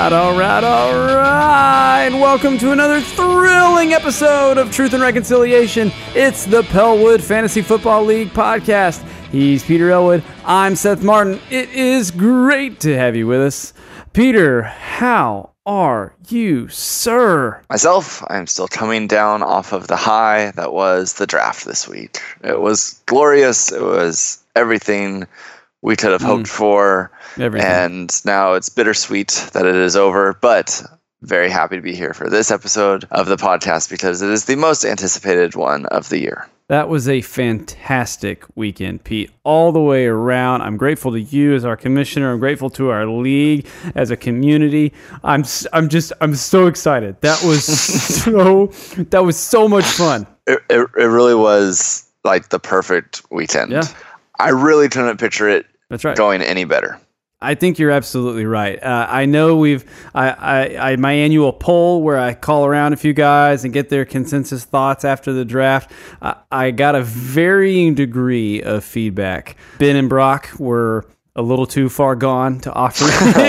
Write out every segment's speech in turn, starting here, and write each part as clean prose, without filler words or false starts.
All right. Welcome to another thrilling episode of Truth and Reconciliation. It's the Pellwood Fantasy Football League podcast. He's Peter Elwood. I'm Seth Martin. It is great to have you with us. Peter, how are you, sir? Myself, I'm still coming down off of the high that was the draft this week. It was glorious. It was everything we could have hoped for. Everything. And now it's bittersweet that it is over, but very happy to be here for this episode of the podcast because it is the most anticipated one of the year. That was a fantastic weekend, Pete, all the way around. I'm grateful to you as our commissioner. I'm grateful to our league as a community. I'm so excited. That was so much fun. It really was like the perfect weekend. Yeah. I really couldn't picture it going any better. I think you're absolutely right. I know my annual poll where I call around a few guys and get their consensus thoughts after the draft. I got a varying degree of feedback. Ben and Brock were a little too far gone to offer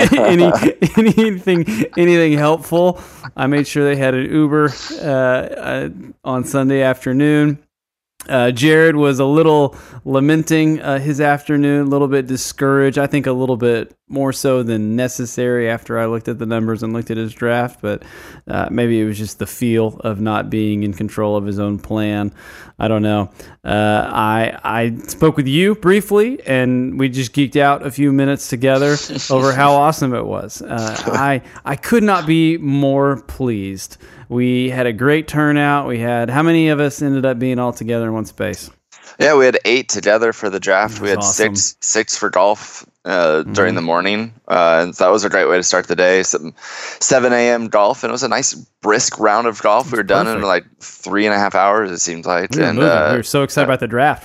anything helpful. I made sure they had an Uber on Sunday afternoon. Jared was a little lamenting his afternoon, a little bit discouraged. I think a little bit more so than necessary after I looked at the numbers and looked at his draft, but maybe it was just the feel of not being in control of his own plan. I don't know. I spoke with you briefly, and we just geeked out a few minutes together over how awesome it was. I could not be more pleased. We had a great turnout. How many of us ended up being all together in one space? Yeah, we had 8 together for the draft. We had awesome. six for golf during the morning. And that was a great way to start the day. 7 a.m. golf, and it was a nice brisk round of golf. We were done in like 3.5 hours, it seemed like. We were so excited about the draft.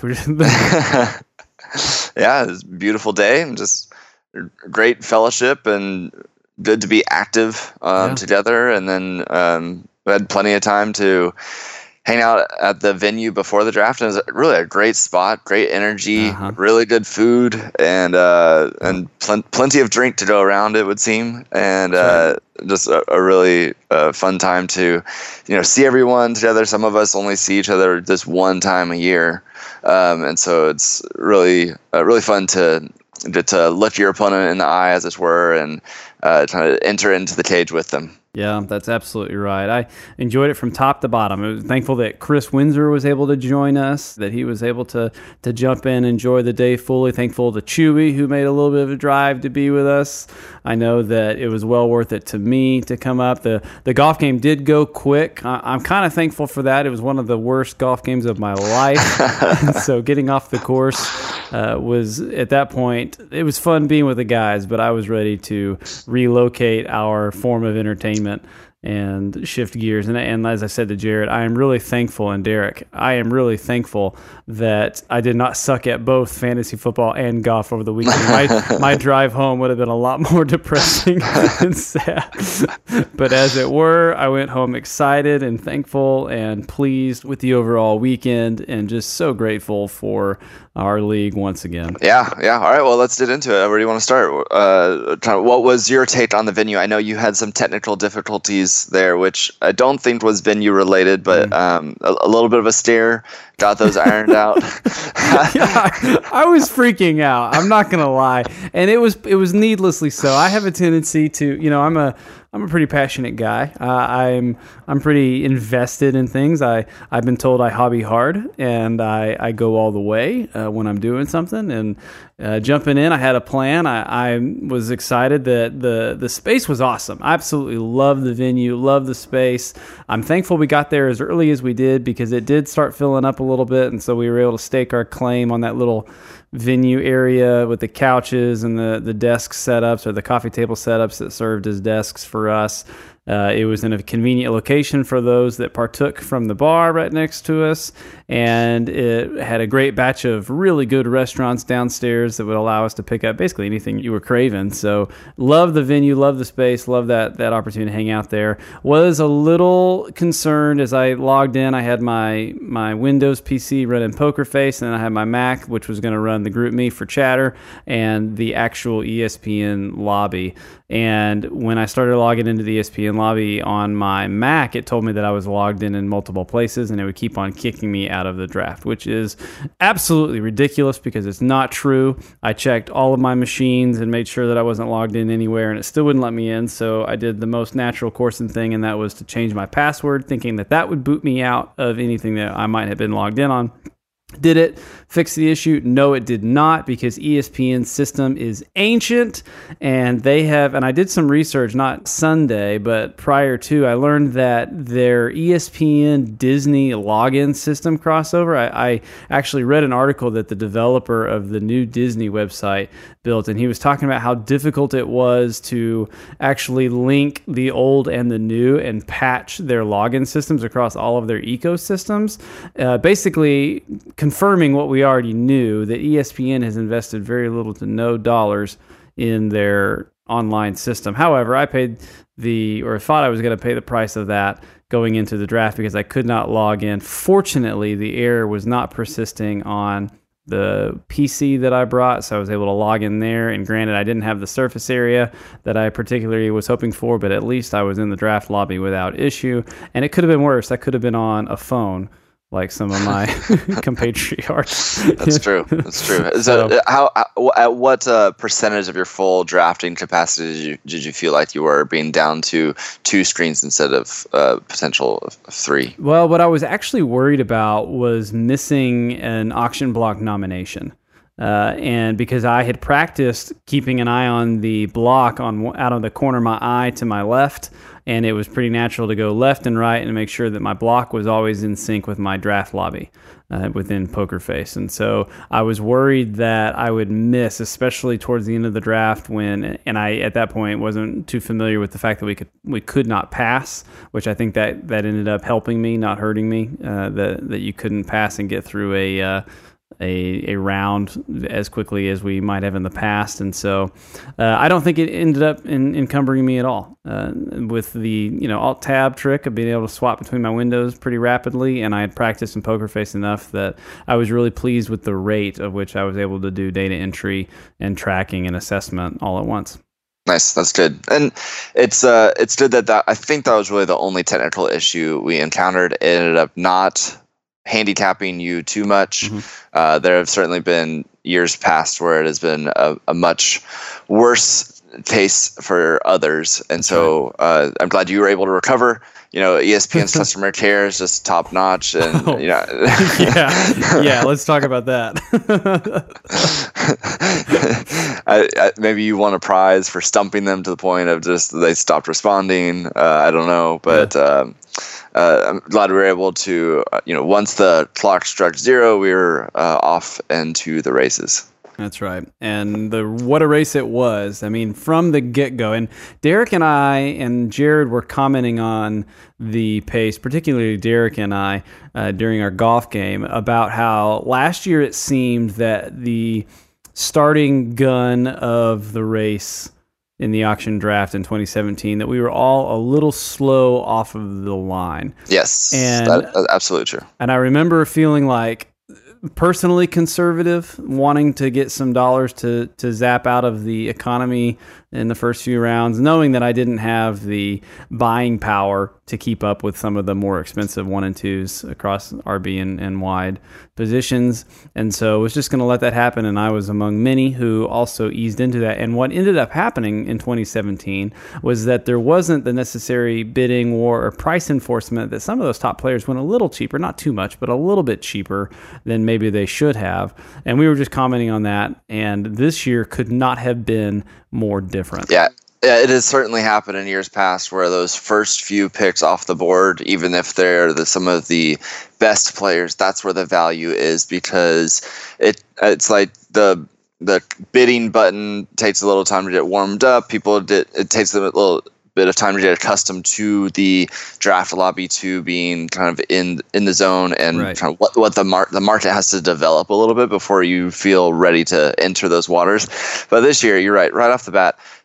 Yeah, it was a beautiful day and just great fellowship and good to be active together. And then we had plenty of time to hang out at the venue before the draft. It was really a great spot, great energy, really good food, and plenty of drink to go around, it would seem. And just a really fun time to, see everyone together. Some of us only see each other this one time a year. And so it's really fun to look your opponent in the eye, as it were, and try to enter into the cage with them. Yeah, that's absolutely right. I enjoyed it from top to bottom. I was thankful that Chris Windsor was able to join us, that he was able to jump in and enjoy the day fully. Thankful to Chewy, who made a little bit of a drive to be with us. I know that it was well worth it to me to come up. The golf game did go quick. I'm kind of thankful for that. It was one of the worst golf games of my life. So getting off the course was, at that point, it was fun being with the guys, but I was ready to relocate our form of entertainment and shift gears. And as I said to Jared, I am really thankful, and Derek, I am really thankful that I did not suck at both fantasy football and golf over the weekend. My drive home would have been a lot more depressing and sad. But as it were, I went home excited and thankful and pleased with the overall weekend, and just so grateful for our league once again. Yeah. All right, well, let's get into it. Where do you want to start? What was your take on the venue? I know you had some technical difficulties there, which I don't think was venue related, but a little bit of a stare. Got those ironed out. Yeah, I was freaking out. I'm not gonna lie, and it was needlessly so. I have a tendency to, I'm a pretty passionate guy. I'm pretty invested in things. I've been told I hobby hard, and I go all the way when I'm doing something. And jumping in, I had a plan. I was excited that the space was awesome. I absolutely love the venue, love the space. I'm thankful we got there as early as we did, because it did start filling up a little bit, and so we were able to stake our claim on that little venue area with the couches and the desk setups, or the coffee table setups that served as desks for us. It was in a convenient location for those that partook from the bar right next to us, and it had a great batch of really good restaurants downstairs that would allow us to pick up basically anything you were craving. So love the venue, love the space, love that opportunity to hang out there. Was a little concerned as I logged in. I had my Windows PC running Poker Face, and then I had my Mac, which was going to run the GroupMe for Chatter and the actual ESPN lobby. And when I started logging into the ESPN lobby on my Mac, it told me that I was logged in multiple places, and it would keep on kicking me out of the draft, which is absolutely ridiculous because it's not true. I checked all of my machines and made sure that I wasn't logged in anywhere, and it still wouldn't let me in. So I did the most natural course and thing, and that was to change my password, thinking that that would boot me out of anything that I might have been logged in on. Did it fix the issue? No, it did not, because ESPN's system is ancient, and they have, and I did some research, not Sunday, but prior to, I learned that their ESPN Disney login system crossover, I actually read an article that the developer of the new Disney website built, and he was talking about how difficult it was to actually link the old and the new and patch their login systems across all of their ecosystems, basically confirming what we already knew, that ESPN has invested very little to no dollars in their online system. However, I paid thought I was going to pay the price of that going into the draft because I could not log in. Fortunately, the error was not persisting on the PC that I brought, so I was able to log in there. And granted, I didn't have the surface area that I particularly was hoping for, but at least I was in the draft lobby without issue. And it could have been worse. I could have been on a phone, like some of my compatriots. That's true. So, at what percentage of your full drafting capacity did you feel like you were being down to 2 screens instead of potential of 3? Well, what I was actually worried about was missing an auction block nomination. And because I had practiced keeping an eye on the block out of the corner of my eye to my left, and it was pretty natural to go left and right and make sure that my block was always in sync with my draft lobby within Poker Face. And so I was worried that I would miss, especially towards the end of the draft and I at that point wasn't too familiar with the fact that we could not pass, which I think that ended up helping me, not hurting me, that you couldn't pass and get through a round as quickly as we might have in the past. And so I don't think it ended up encumbering me at all. With the Alt-Tab trick of being able to swap between my windows pretty rapidly, and I had practiced in Poker Face enough that I was really pleased with the rate of which I was able to do data entry and tracking and assessment all at once. Nice, that's good. And it's good that I think that was really the only technical issue we encountered. It ended up not handicapping you too much. Mm-hmm. There have certainly been years past where it has been a much worse case for others, and so I'm glad you were able to recover. ESPN's customer care is just top notch, and yeah. Let's talk about that. Maybe you won a prize for stumping them to the point of just they stopped responding. I don't know, but. I'm glad we were able to, once the clock struck 0, we were off into the races. That's right. And what a race it was. I mean, from the get-go. And Derek and I and Jared were commenting on the pace, particularly Derek and I, during our golf game, about how last year it seemed that the starting gun of the race in the auction draft in 2017, that we were all a little slow off of the line. Yes, that's absolutely true. And I remember feeling like personally conservative, wanting to get some dollars to zap out of the economy in the first few rounds, knowing that I didn't have the buying power to keep up with some of the more expensive 1 and 2s across RB and wide positions. And so I was just going to let that happen, and I was among many who also eased into that. And what ended up happening in 2017 was that there wasn't the necessary bidding war or price enforcement, that some of those top players went a little cheaper, not too much, but a little bit cheaper than maybe they should have. And we were just commenting on that, and this year could not have been more different. Yeah, it has certainly happened in years past where those first few picks off the board, even if they're some of the best players, that's where the value is, because it's like the bidding button takes a little time to get warmed up. It takes them a little bit of time to get accustomed to the draft lobby, to being kind of in the zone, and right. Kind of what the market has to develop a little bit before you feel ready to enter those waters. But this year, you're right off the bat,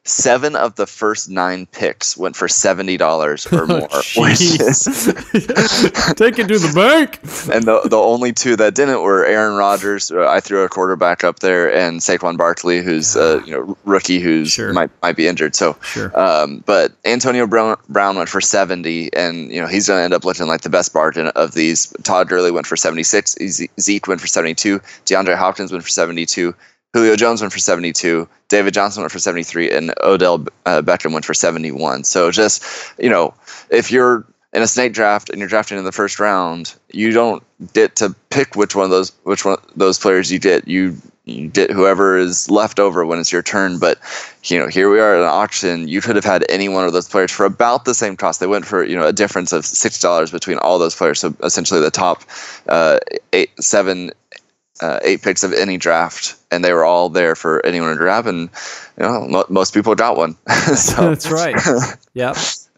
7 of the first 9 picks went for $70 or more, which is take it to the bank. And the only 2 that didn't were Aaron Rodgers. I threw a quarterback up there, and Saquon Barkley, who's rookie, who's might be injured. So, but Antonio Brown went for 70, and he's going to end up looking like the best bargain of these. Todd Gurley went for 76. Zeke went for 72. DeAndre Hopkins went for 72. Julio Jones went for 72, David Johnson went for 73, and Odell Beckham went for 71. So just, if you're in a snake draft and you're drafting in the first round, you don't get to pick which one of those players you get. You get whoever is left over when it's your turn. But here we are at an auction. You could have had any one of those players for about the same cost. They went for a difference of $6 between all those players. So essentially the top 8 picks of any draft, and they were all there for anyone to grab, and most people got one. So, that's right. Yep.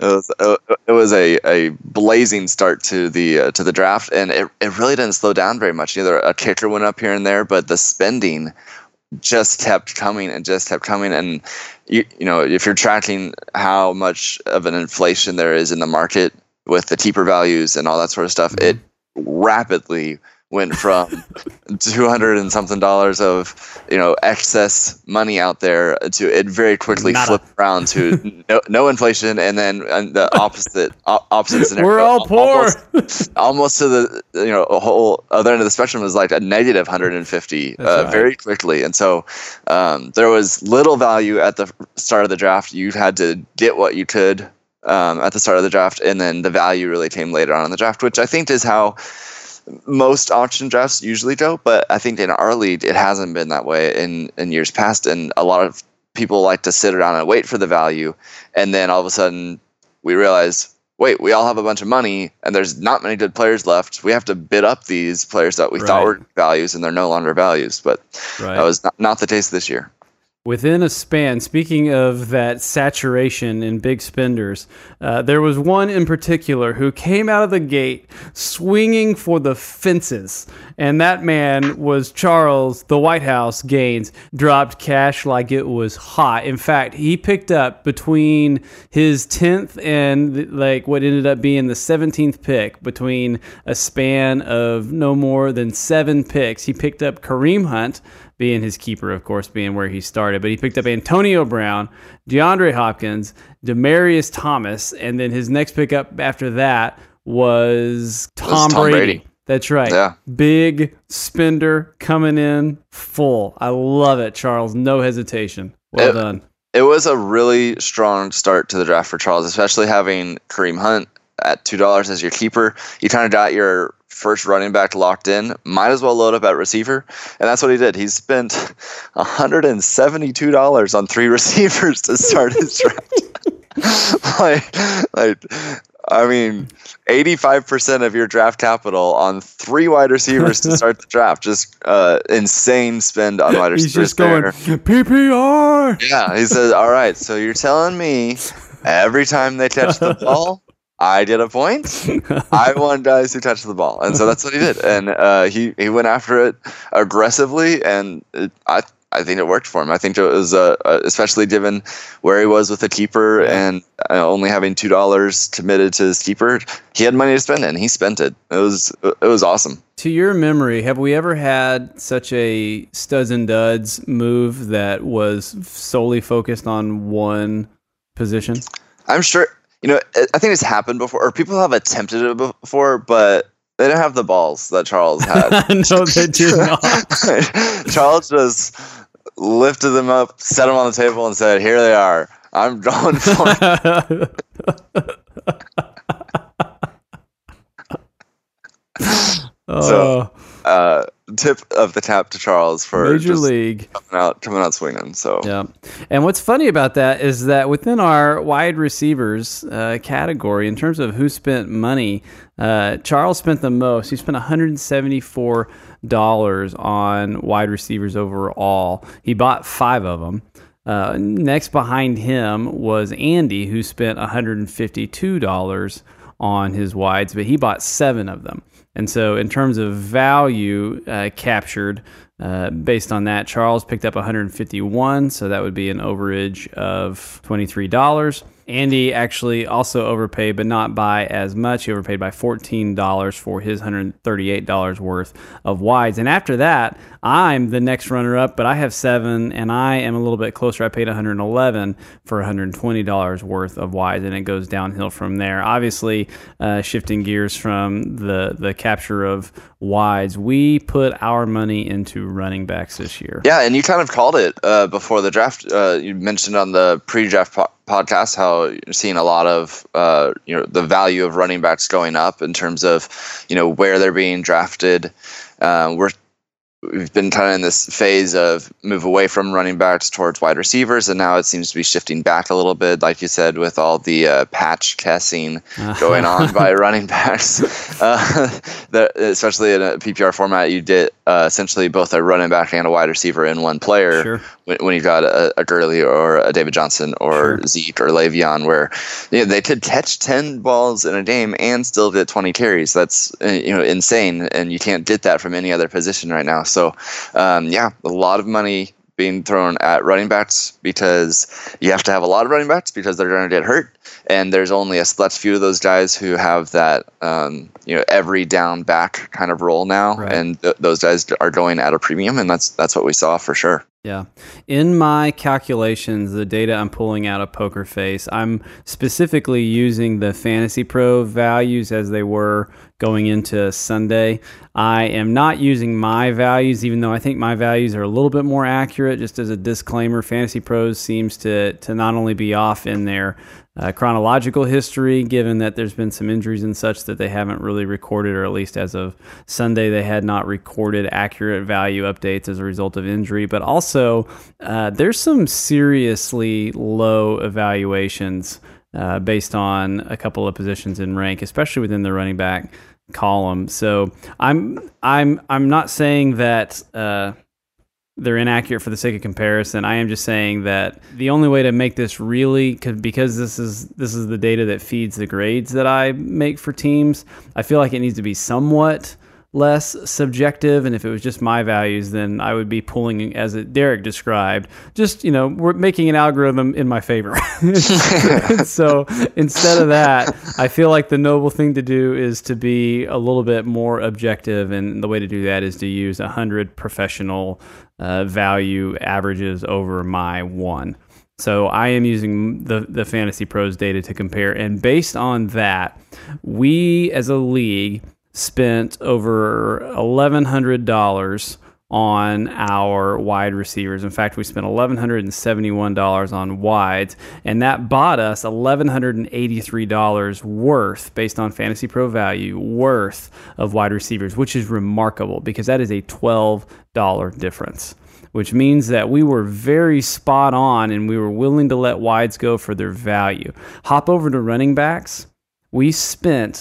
It was a blazing start to the draft, and it really didn't slow down very much. Either a kicker went up here and there, but the spending just kept coming and just kept coming. And if you're tracking how much of an inflation there is in the market with the keeper values and all that sort of stuff, it rapidly went from $200 and something of excess money out there to it very quickly flipped around to no inflation, and then the opposite scenario. We're all poor. Almost to the a whole other end of the spectrum was like a negative 150 very quickly, and so there was little value at the start of the draft. You had to get what you could at the start of the draft, and then the value really came later on in the draft, which I think is how most auction drafts usually go, but I think in our league it hasn't been that way in years past, and a lot of people like to sit around and wait for the value, and then all of a sudden we realize, wait, we all have a bunch of money and there's not many good players left. We have to bid up these players that we thought were values, and they're no longer values. But that was not the case this year. Within a span, speaking of that saturation in big spenders, there was one in particular who came out of the gate swinging for the fences, and that man was Charles, the White House Gaines. Dropped cash like it was hot. In fact, he picked up between his 10th and what ended up being the 17th pick, between a span of no more than 7 picks. He picked up Kareem Hunt, being his keeper, of course, being where he started. But he picked up Antonio Brown, DeAndre Hopkins, Demaryius Thomas, and then his next pickup after that was Tom Brady. That's right. Yeah. Big spender coming in full. I love it, Charles. No hesitation. Well done. It was a really strong start to the draft for Charles, especially having Kareem Hunt at $2 as your keeper. You kind of got your first running back locked in. Might as well load up at receiver, and that's what he did. He spent $172 on 3 receivers to start his draft. I mean, 85% of your draft capital on 3 wide receivers to start the draft. Just insane spend on wide receivers. He's just going PPR. Yeah, he says, "All right, so you're telling me every time they catch the ball, I get a point? I want guys who touch the ball." And so that's what he did. And he went after it aggressively, and I think it worked for him. I think it was, especially given where he was with the keeper and only having $2 committed to his keeper, he had money to spend, and he spent it. It was awesome. To your memory, have we ever had such a studs and duds move that was solely focused on one position? I'm sure. I think it's happened before, or people have attempted it before, but they didn't have the balls that Charles had. No, they did not. Charles just lifted them up, set them on the table, and said, "Here they are. I'm going for it." So, tip of the cap to Charles for Major League coming out swinging. So yeah, and what's funny about that is that within our wide receivers category, in terms of who spent money, Charles spent the most. He spent $174 on wide receivers overall. He bought 5 of them. Next behind him was Andy, who spent $152 on his wides, but he bought 7 of them. And so in terms of value captured, based on that, Charles picked up 151, so that would be an overage of $23. Andy actually also overpaid, but not by as much. He overpaid by $14 for his $138 worth of wides. And after that, I'm the next runner-up, but I have 7, and I am a little bit closer. I paid $111 for $120 worth of wides, and it goes downhill from there. Obviously, shifting gears from the capture of wides, we put our money into running backs this year. Yeah, and you kind of called it before the draft. You mentioned on the pre-draft podcast how you're seeing a lot of the value of running backs going up in terms of where they're being drafted. We've been kind of in this phase of move away from running backs towards wide receivers, and now it seems to be shifting back a little bit, like you said, with all the patch testing going on by running backs. Especially in a PPR format, you did essentially both a running back and a wide receiver in one player. Sure. When you've got a Gurley or a David Johnson or Zeke or Le'Veon, where they could catch 10 balls in a game and still get 20 carries. That's insane, and you can't get that from any other position right now. So, a lot of money being thrown at running backs because you have to have a lot of running backs because they're going to get hurt, and there's only a select few of those guys who have that every down back kind of role now, and those guys are going at a premium, and that's what we saw for sure. Yeah. In my calculations, the data I'm pulling out of Poker Face, I'm specifically using the Fantasy Pro values as they were going into Sunday. I am not using my values, even though I think my values are a little bit more accurate. Just as a disclaimer, Fantasy Pros seems to not only be off in their chronological history, given that there's been some injuries and such that they haven't really recorded, or at least as of Sunday, they had not recorded accurate value updates as a result of injury. But also, there's some seriously low evaluations based on a couple of positions in rank, especially within the running back column. So I'm not saying that they're inaccurate for the sake of comparison. I am just saying that the only way to make this really, because this is the data that feeds the grades that I make for teams, I feel like it needs to be somewhat less subjective. And if it was just my values, then I would be pulling, as Derek described, just, we're making an algorithm in my favor. So instead of that, I feel like the noble thing to do is to be a little bit more objective. And the way to do that is to use 100 professional value averages over my 1. So I am using the Fantasy Pros data to compare. And based on that, we as a league spent over $1,100 on our wide receivers. In fact, we spent $1,171 on wides, and that bought us $1,183 worth, based on Fantasy Pro value, worth of wide receivers, which is remarkable because that is a $12 difference, which means that we were very spot on and we were willing to let wides go for their value. Hop over to running backs. We spent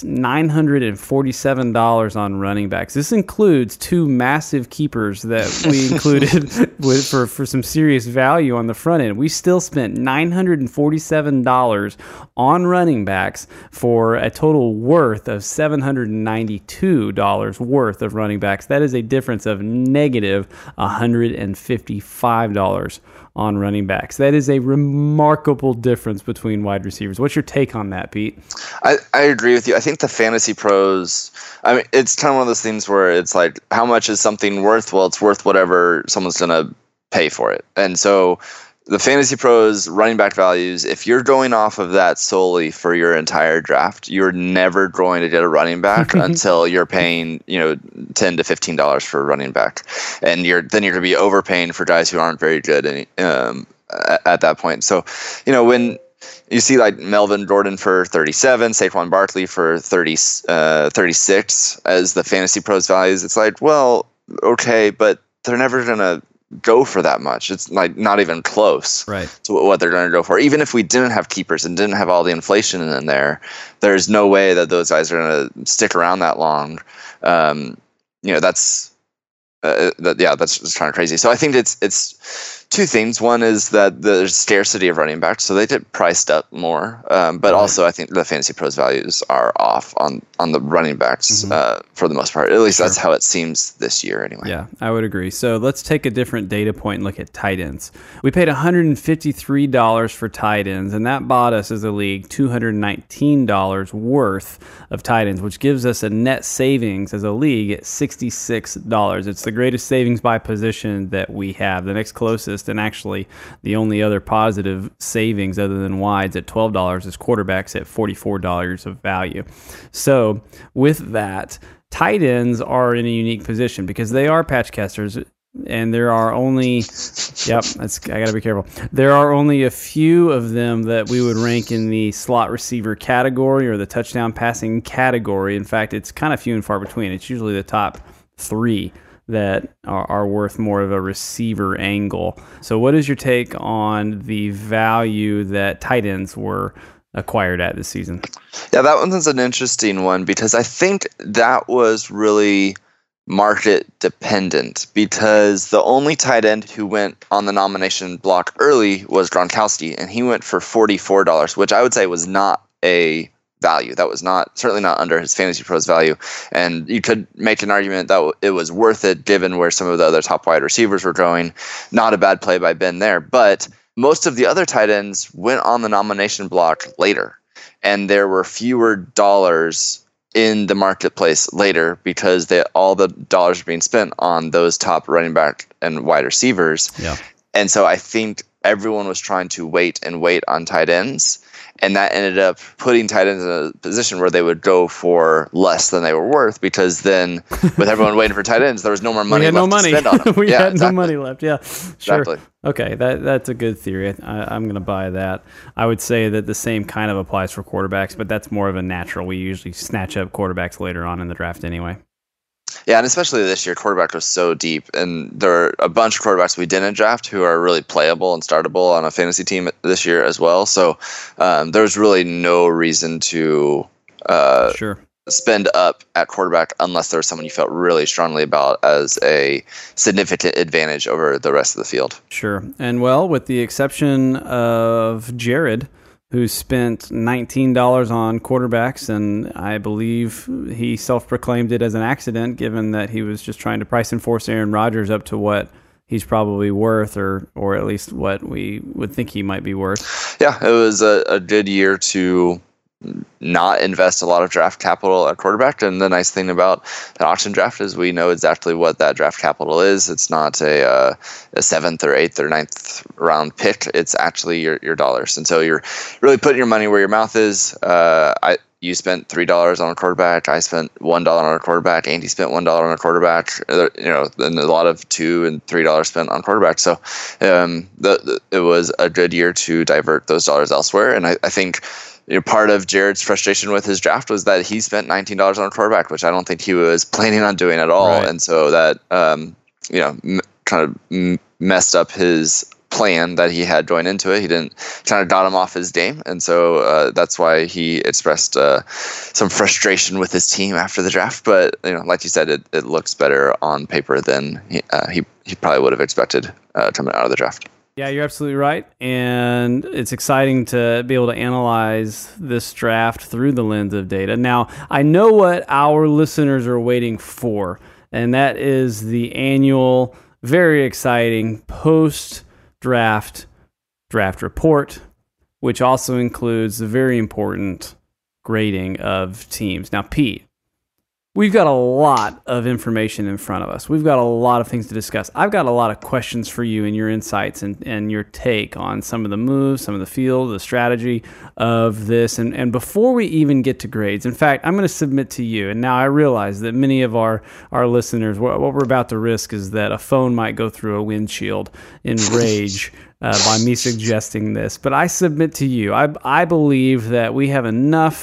$947 on running backs. This includes 2 massive keepers that we included for some serious value on the front end. We still spent $947 on running backs for a total worth of $792 worth of running backs. That is a difference of negative $155 on running backs. That is a remarkable difference between wide receivers. What's your take on that, Pete? I agree with you. I think the Fantasy Pros, it's kind of one of those things where it's like, how much is something worth? Well, it's worth whatever someone's going to pay for it. And so the Fantasy Pros running back values, if you're going off of that solely for your entire draft, you're never going to get a running back until you're paying, $10 to $15 for a running back. And then you're going to be overpaying for guys who aren't very good at that point. So, when you see like Melvin Gordon for 37, Saquon Barkley for 36 as the Fantasy Pros values, it's like, well, okay, but they're never going to go for that much. It's like not even close to what they're going to go for. Even if we didn't have keepers and didn't have all the inflation in there, there's no way that those guys are going to stick around that long. That's just kind of crazy. So I think it's two things. One is that there's scarcity of running backs, so they get priced up more. But also, I think the Fantasy Pros values are off on the running backs for the most part. At least that's how it seems this year, anyway. Yeah, I would agree. So let's take a different data point and look at tight ends. We paid $153 for tight ends, and that bought us as a league $219 worth of tight ends, which gives us a net savings as a league at $66. It's the greatest savings by position that we have. The next closest, and actually the only other positive savings other than wides at $12 is quarterbacks at $44 of value. So with that, tight ends are in a unique position because they are patch casters, and there are only I gotta be careful. There are only a few of them that we would rank in the slot receiver category or the touchdown passing category. In fact, it's kind of few and far between. It's usually the top 3 that are worth more of a receiver angle. So what is your take on the value that tight ends were acquired at this season? Yeah, that one's an interesting one because I think that was really market dependent, because the only tight end who went on the nomination block early was Gronkowski, and he went for $44, which I would say was not a value. That was certainly not under his Fantasy Pros value. And you could make an argument that it was worth it given where some of the other top wide receivers were going. Not a bad play by Ben there. But most of the other tight ends went on the nomination block later. And there were fewer dollars in the marketplace later because all the dollars are being spent on those top running back and wide receivers. Yeah. And so I think everyone was trying to wait on tight ends. And that ended up putting tight ends in a position where they would go for less than they were worth, because then with everyone waiting for tight ends, there was no more money left to spend on them. We had no money left. Yeah, sure. Exactly. Okay, that's a good theory. I'm going to buy that. I would say that the same kind of applies for quarterbacks, but that's more of a natural. We usually snatch up quarterbacks later on in the draft anyway. Yeah, and especially this year, quarterback was so deep, and there are a bunch of quarterbacks we didn't draft who are really playable and startable on a fantasy team this year as well. So there was really no reason to spend up at quarterback unless there was someone you felt really strongly about as a significant advantage over the rest of the field. Sure. And well, with the exception of Jared, who spent $19 on quarterbacks, and I believe he self-proclaimed it as an accident, given that he was just trying to price and force Aaron Rodgers up to what he's probably worth, or at least what we would think he might be worth. Yeah, it was a good year to not invest a lot of draft capital at quarterback. And the nice thing about an auction draft is we know exactly what that draft capital is. It's not a 7th or 8th or 9th round pick. It's actually your dollars. And so you're really putting your money where your mouth is. You spent $3 on a quarterback. I spent $1 on a quarterback. Andy spent $1 on a quarterback. And a lot of $2 and $3 spent on quarterback. So it was a good year to divert those dollars elsewhere. And I think part of Jared's frustration with his draft was that he spent $19 on a quarterback, which I don't think he was planning on doing at all. Right. And so that kind of messed up his plan that he had going into it. He didn't kind of got him off his game, and so that's why he expressed some frustration with his team after the draft. But like you said, it looks better on paper than he probably would have expected coming out of the draft. Yeah, you're absolutely right, and it's exciting to be able to analyze this draft through the lens of data. Now, I know what our listeners are waiting for, and that is the annual, very exciting post-draft draft report, which also includes the very important grading of teams. Now, Pete, we've got a lot of information in front of us. We've got a lot of things to discuss. I've got a lot of questions for you and your insights and your take on some of the moves, some of the field, the strategy of this. And before we even get to grades, in fact, I'm going to submit to you. And now I realize that many of our listeners, what we're about to risk is that a phone might go through a windshield in rage by me suggesting this. But I submit to you, I believe that we have enough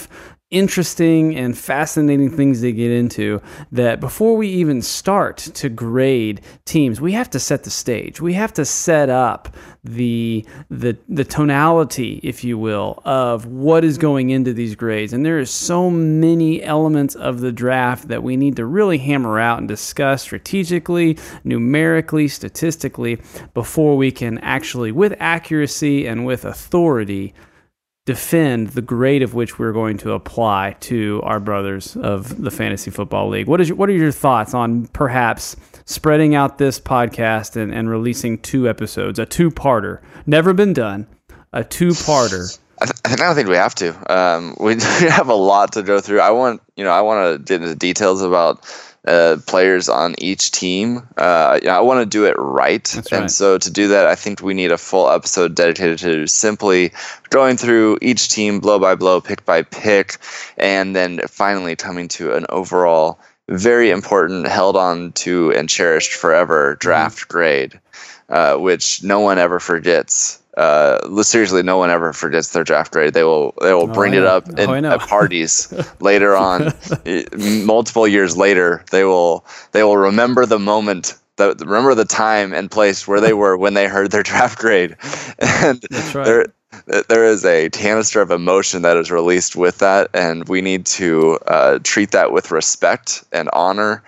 interesting and fascinating things to get into, that before we even start to grade teams, we have to set the stage. We have to set up the tonality, if you will, of what is going into these grades. And there is so many elements of the draft that we need to really hammer out and discuss strategically, numerically, statistically, before we can actually, with accuracy and with authority, defend the grade of which we're going to apply to our brothers of the Fantasy Football League. What are your thoughts on perhaps spreading out this podcast and releasing 2 episodes, a 2-parter, never been done, a 2-parter? I don't think we have to. We have a lot to go through. I want to get into details about players on each team. I want to do it right. That's right. And so to do that, I think we need a full episode dedicated to simply going through each team blow by blow, pick by pick, and then finally coming to an overall very important, held on to and cherished forever draft grade, which no one ever forgets. Seriously, no one ever forgets their draft grade. They will bring it up at parties later on. Multiple years later, they will remember the moment, remember the time and place where they were when they heard their draft grade. And that's right. There is a canister of emotion that is released with that, and we need to treat that with respect and honor,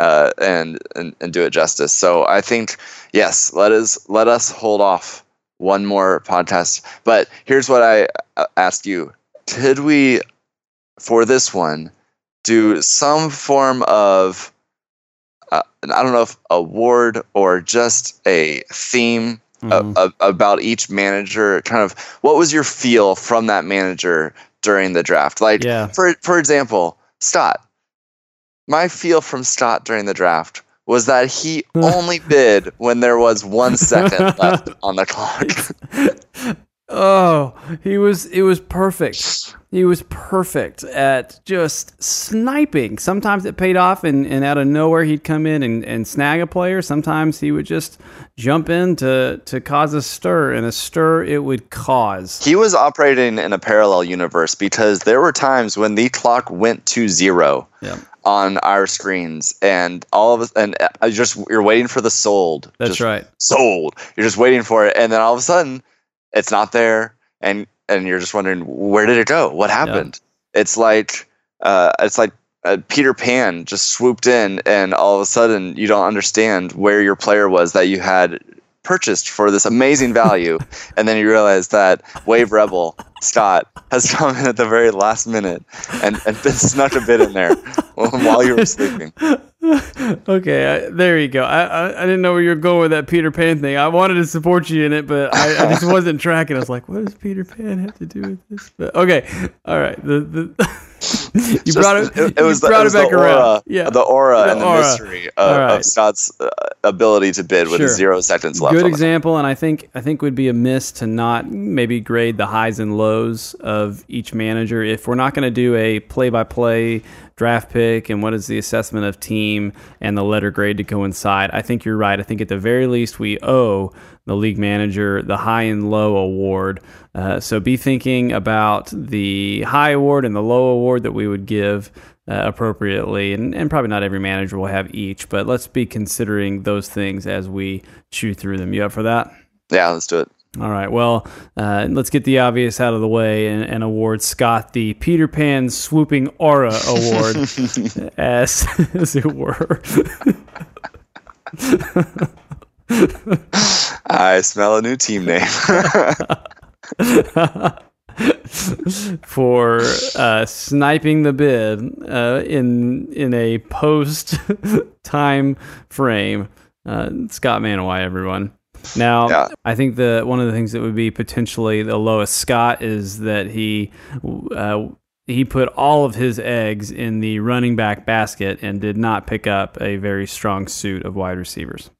and do it justice. So I think, yes, let us hold off one more podcast. But here's what I ask you. Could we, for this one, do some form of, I don't know if award or just a theme about each manager? Kind of, what was your feel from that manager during the draft? Like, for example, Stott. My feel from Stott during the draft was that he only bid when there was 1 second left on the clock. Oh, it was perfect. He was perfect at just sniping. Sometimes it paid off, and out of nowhere he'd come in and snag a player. Sometimes he would just jump in to cause a stir, and a stir it would cause. He was operating in a parallel universe, because there were times when the clock went to 0. Yeah. On our screens, and all of us, and you're waiting for the sold. That's right. Sold. You're just waiting for it, and then all of a sudden, it's not there, and you're just wondering, where did it go? What happened? Yeah. It's like Peter Pan just swooped in, and all of a sudden, you don't understand where your player was that you had purchased for this amazing value, and then you realize that Wave Rebel Scott has come in at the very last minute and snuck a bit in there while you were sleeping. Okay, there you go. I didn't know where you were going with that Peter Pan thing. I wanted to support you in it, but I just wasn't tracking. I was like, what does Peter Pan have to do with this? But, okay, all right. You brought it back around. Yeah, the aura and the mystery of Scott's ability to bid with 0 seconds left. Good example, and I think would be amiss to not maybe grade the highs and lows of each manager. If we're not going to do a play-by-play draft pick and what is the assessment of team and the letter grade to coincide, I think you're right. I think at the very least we owe the league manager the high and low award. So be thinking about the high award and the low award that we would give appropriately. And probably not every manager will have each, but let's be considering those things as we chew through them. You up for that? Yeah, let's do it. All right, well, let's get the obvious out of the way and award Scott the Peter Pan Swooping Aura Award, as it were. I smell a new team name. For sniping the bid in a post time frame. Scott Manawai, everyone. Now, I think one of the things that would be potentially the lowest Scott is that he put all of his eggs in the running back basket and did not pick up a very strong suit of wide receivers.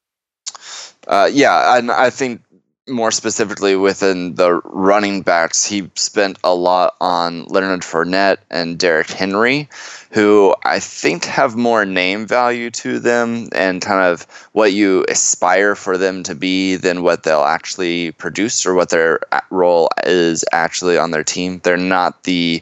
And I think more specifically within the running backs, he spent a lot on Leonard Fournette and Derrick Henry, who I think have more name value to them and kind of what you aspire for them to be than what they'll actually produce or what their role is actually on their team. They're not the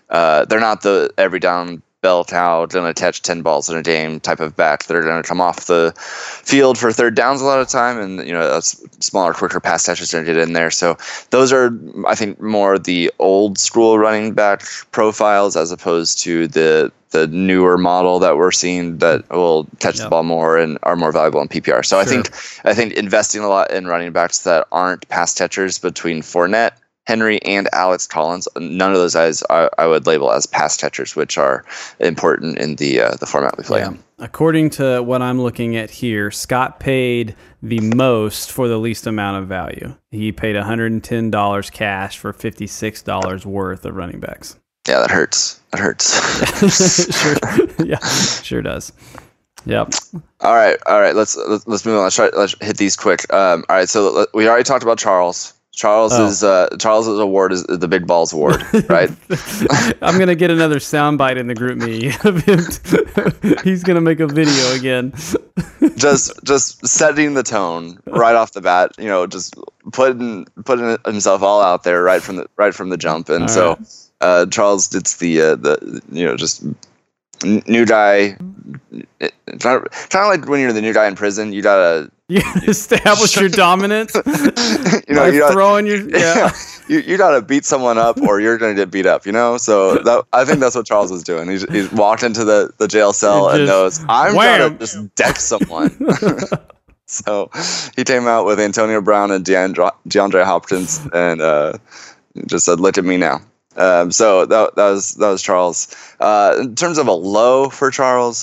they're not the every down bell cow, going to catch 10 balls in a game type of back. They're going to come off the field for third downs a lot of time, and smaller, quicker pass catchers going to get in there. So those are, I think, more the old school running back profiles as opposed to the newer model that we're seeing that will catch the ball more and are more valuable in PPR. So sure. I think investing a lot in running backs that aren't pass catchers between Fournette, Henry, and Alex Collins, none of those guys I would label as pass catchers, which are important in the format we play. Yeah. According to what I'm looking at here, Scott paid the most for the least amount of value. He paid $110 cash for $56 worth of running backs. Yeah, that hurts. That hurts. Sure. Yeah, sure does. Yep. All right. Let's move on. Let's hit these quick. All right. So we already talked about Charles. Charles's award is the Big Balls Award, right? I'm gonna get another soundbite in the group me of him. He's gonna make a video again. just setting the tone right off the bat. Just putting himself all out there right from the jump. And all right. Charles gets the just new guy. Kind of like when you're the new guy in prison, you gotta establish your dominance. Throwing your you gotta beat someone up or you're gonna get beat up. So I think that's what Charles was doing. He's walked into the jail cell and knows I'm gonna just deck someone. So he came out with Antonio Brown and DeAndre Hopkins and just said, "Look at me now." So that was Charles. In terms of a low for Charles,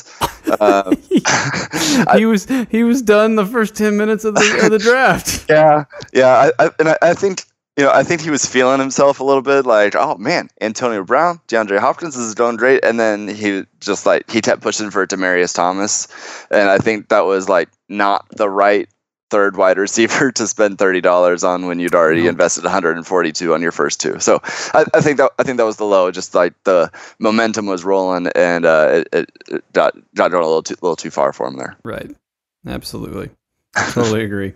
he was done the first 10 minutes of the draft. Yeah. I think he was feeling himself a little bit, like, oh man, Antonio Brown, DeAndre Hopkins is going great, and then he kept pushing for Demaryius Thomas, and I think that was like not the right third wide receiver to spend $30 on when you'd already invested $142 on your first two. So I think that was the low. Just like the momentum was rolling, and it got going a little too far for him there. Right. Absolutely. Totally agree.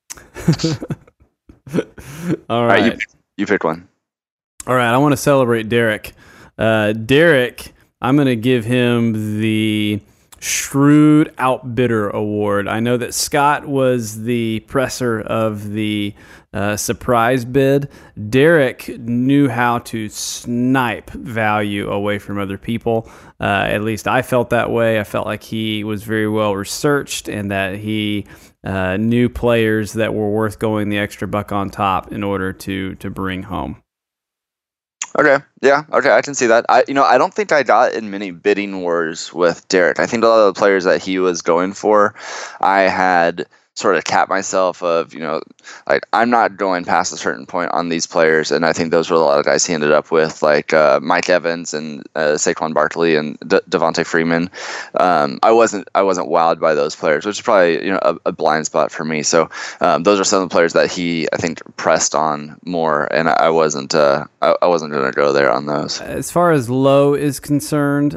All right. You pick one. All right. I want to celebrate Derek. Derek, I'm going to give him the Shrewd Outbidder Award. I know that Scott was the presser of the surprise bid. Derek knew how to snipe value away from other people. At least I felt that way. I felt like he was very well researched and that he knew players that were worth going the extra buck on top in order to bring home. Okay. Yeah. Okay. I can see that. I don't think I got in many bidding wars with Derek. I think a lot of the players that he was going for, I had sort of capped myself of, like I'm not going past a certain point on these players. And I think those were a lot of guys he ended up with, like Mike Evans and Saquon Barkley and Devontae Freeman. I wasn't wowed by those players, which is probably, a blind spot for me. So those are some of the players that he, I think, pressed on more. And I wasn't going to go there on those. As far as low is concerned,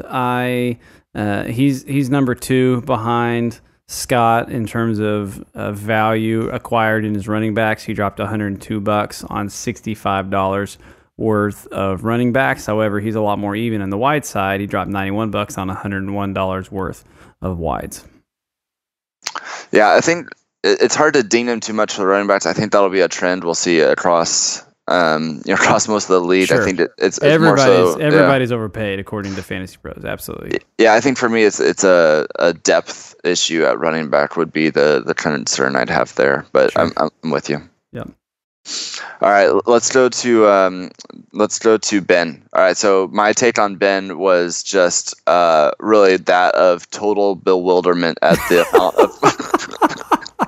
he's number 2 behind Scott in terms of value acquired in his running backs. He dropped $102 on $65 worth of running backs. However, he's a lot more even on the wide side. He dropped $91 on $101 worth of wides. Yeah, I think it's hard to ding him too much for the running backs. I think that'll be a trend we'll see across most of the league. Sure. I think it's everybody's overpaid according to Fantasy Pros. Absolutely. Yeah, I think for me it's a depth issue at running back would be the concern I'd have there. But sure. I'm with you. Yep. All right, let's go to Ben. All right, so my take on Ben was just really that of total bewilderment at the amount of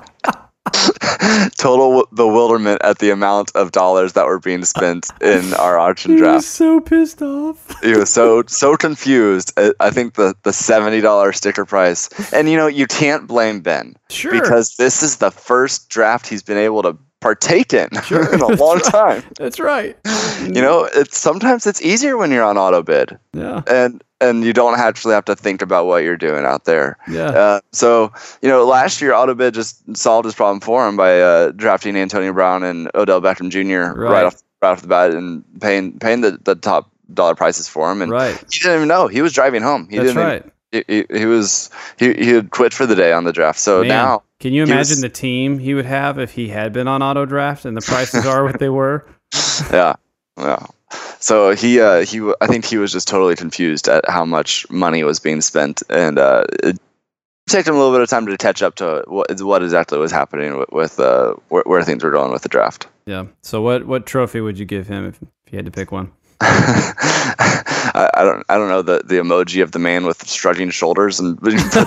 total bewilderment at the amount of dollars that were being spent in our auction draft. He was so pissed off. He was so confused. I think the $70 sticker price, and you can't blame Ben, sure, because this is the first draft he's been able to partake in sure. in a long time. That's right. Sometimes it's easier when you're on auto bid. Yeah. And you don't actually have to think about what you're doing out there. Yeah. So last year AutoBid just solved his problem for him by drafting Antonio Brown and Odell Beckham Jr. right off the bat and paying the top dollar prices for him, and Right. he didn't even know. He was driving home. That's right. He had quit for the day on the draft. So Man, now, can you imagine the team he would have if he had been on auto draft and the prices are what they were? yeah. So I think he was just totally confused at how much money was being spent, and it took him a little bit of time to catch up to what exactly was happening with where things were going with the draft. Yeah. So what trophy would you give him if you had to pick one? I don't know the emoji of the man with shrugging shoulders and That's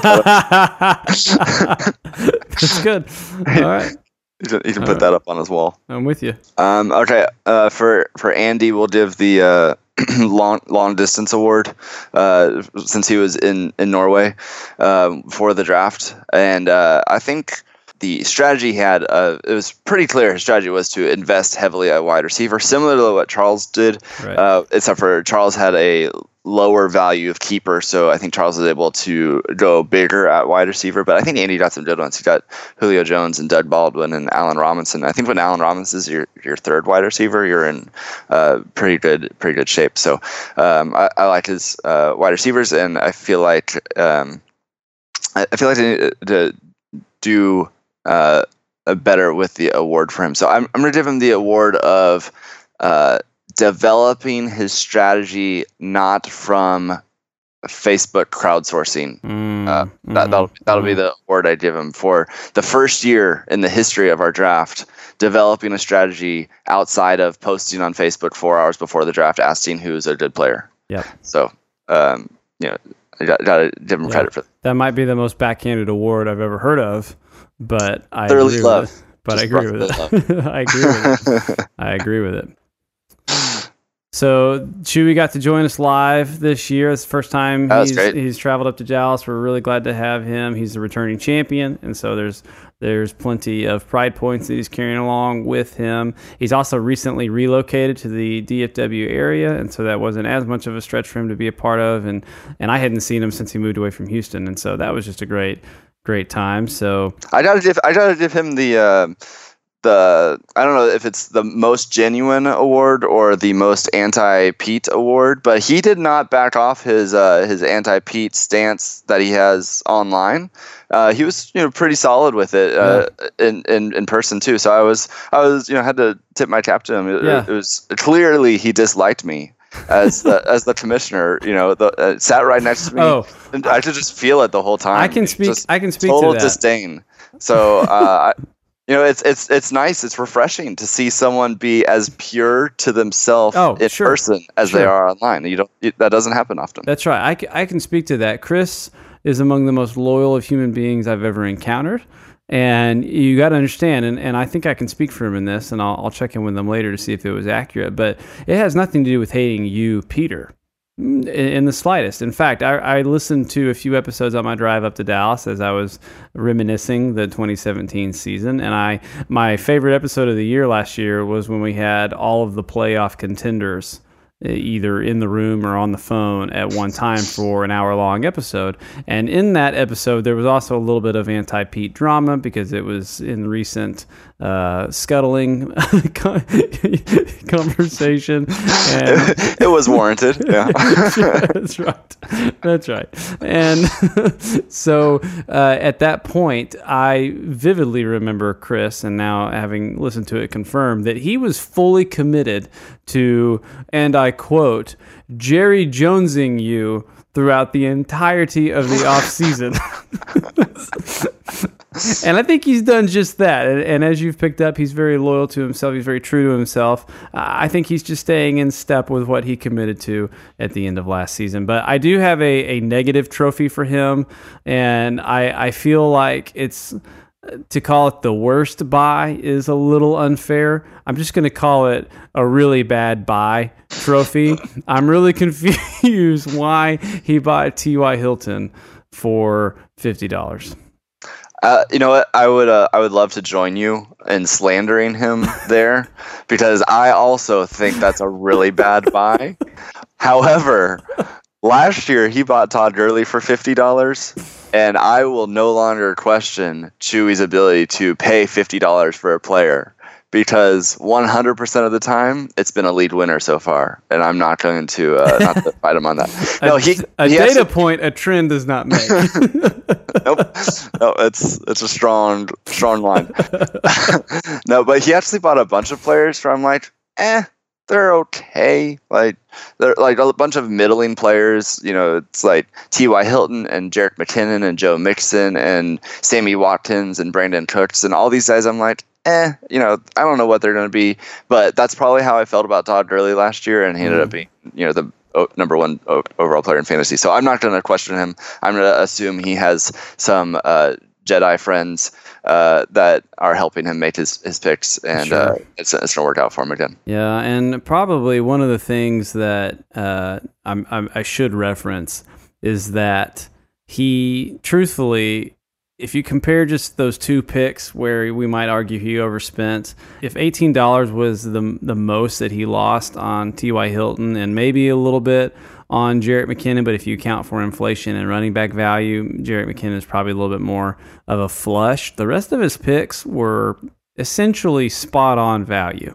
good. All right. You can put that up on his wall. I'm with you. Okay. For Andy, we'll give the long distance award since he was in Norway for the draft, and I think the strategy he had, it was pretty clear his strategy was to invest heavily at wide receiver, similar to what Charles did, Right. Except for Charles had a lower value of keeper, so I think Charles was able to go bigger at wide receiver, but I think Andy got some good ones. He got Julio Jones and Doug Baldwin and Allen Robinson. I think when Allen Robinson is your third wide receiver, you're in pretty good shape. So I like his wide receivers, and I feel like they need to do better with the award for him. So I'm going to give him the award of developing his strategy not from Facebook crowdsourcing. That'll be the award I give him for the first year in the history of our draft, developing a strategy outside of posting on Facebook 4 hours before the draft asking who's a good player. Yeah. So I got to give him credit for that. That might be the most backhanded award I've ever heard of, but I Thoroughly agree love. with it. But I agree with it. I agree with it. So Chewy got to join us live this year. It's the first time he's traveled up to Dallas. We're really glad to have him. He's a returning champion, and so there's plenty of pride points that he's carrying along with him. He's also recently relocated to the DFW area, and so that wasn't as much of a stretch for him to be a part of. And I hadn't seen him since he moved away from Houston, and so that was just a great time. So I gotta give him the I don't know if it's the most genuine award or the most anti-Pete award, but he did not back off his anti-Pete stance that he has online. He was pretty solid with it in person too. So I was had to tip my cap to him. It was clearly he disliked me as the commissioner. Sat right next to me. Oh. And I could just feel it the whole time. I can speak total to that. disdain. So it's nice. It's refreshing to see someone be as pure to themselves in person as they are online. That doesn't happen often. That's right. I can speak to that. Chris is among the most loyal of human beings I've ever encountered. And you got to understand, and I think I can speak for him in this, and I'll check in with him later to see if it was accurate, but it has nothing to do with hating you, Peter, in the slightest. In fact, I listened to a few episodes on my drive up to Dallas as I was reminiscing the 2017 season, and my favorite episode of the year last year was when we had all of the playoff contenders either in the room or on the phone at one time for an hour-long episode. And in that episode, there was also a little bit of anti-Pete drama because it was in recent scuttling conversation. And it was warranted. Yeah. That's right. And so at that point, I vividly remember Chris, and now having listened to it confirmed, that he was fully committed to, and I quote, Jerry Jonesing you throughout the entirety of the off season. And I think he's done just that. And as you've picked up, he's very loyal to himself. He's very true to himself. I think he's just staying in step with what he committed to at the end of last season. But I do have a negative trophy for him, and I feel like to call it the worst buy is a little unfair. I'm just going to call it a really bad buy trophy. I'm really confused why he bought T.Y. Hilton for $50. You know what? I would love to join you in slandering him there, because I also think that's a really bad buy. However, last year he bought Todd Gurley for $50, and I will no longer question Chewy's ability to pay $50 for a player, because 100% of the time it's been a lead winner so far, and I'm not going to not to fight him on that. No, a data point a trend does not make. Nope. No, it's a strong line. No, but he actually bought a bunch of players from like, they're okay. Like they're like a bunch of middling players. You know, it's like T.Y. Hilton and Jerick McKinnon and Joe Mixon and Sammy Watkins and Brandon Cooks and all these guys. I'm like, you know, I don't know what they're going to be, but that's probably how I felt about Todd Gurley last year, and he ended up being, you know, the number one overall player in fantasy. So I'm not going to question him. I'm going to assume he has some Jedi friends that are helping him make his picks, and it's going to work out for him again. Yeah, and probably one of the things that I should reference is that he, truthfully, if you compare just those two picks where we might argue he overspent, if $18 was the most that he lost on T.Y. Hilton and maybe a little bit on Jerick McKinnon, but if you account for inflation and running back value, Jerick McKinnon is probably a little bit more of a flush. The rest of his picks were essentially spot on value.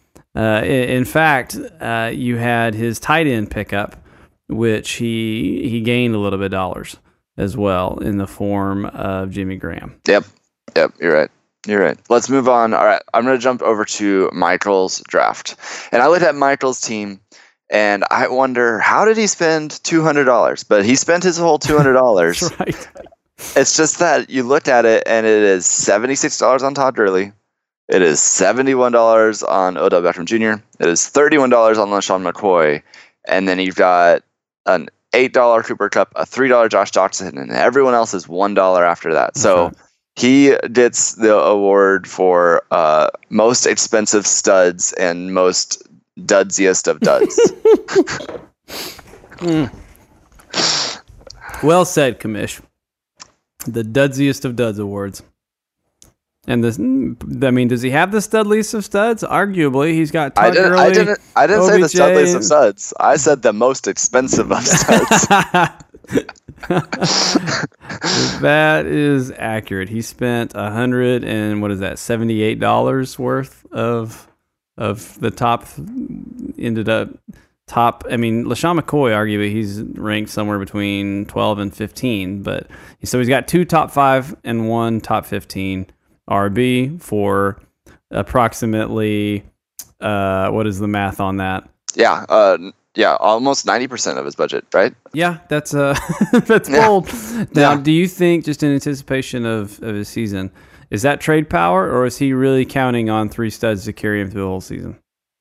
In fact, you had his tight end pickup, which he gained a little bit of dollars as well in the form of Jimmy Graham. Yep, you're right. Let's move on. All right, I'm going to jump over to Michael's draft. And I looked at Michael's team, and I wonder, how did he spend $200? But he spent his whole $200. That's right. It's just that you looked at it, and it is $76 on Todd Gurley. It is $71 on Odell Beckham Jr. It is $31 on LaShawn McCoy. And then you've got an $8 Cooper Kupp, a $3 Josh Doctson, and everyone else is $1 after that. So he gets the award for most expensive studs and most dudsiest of duds. Well said, Commish. The dudsiest of duds awards. And this, I mean, does he have the studliest of studs? Arguably, he's got Todd Gurley, I didn't say the OBJ, studliest of studs. I said the most expensive of studs. That is accurate. He spent $78 worth of the top. Ended up top. I mean, LaShawn McCoy, arguably, he's ranked somewhere between 12 and 15. But so he's got 2 top 5 and 1 top 15 RB for approximately. What is the math on that? Yeah, almost 90% of his budget, right? Yeah, that's that's bold. Now, do you think, just in anticipation of his season, is that trade power, or is he really counting on 3 studs to carry him through the whole season?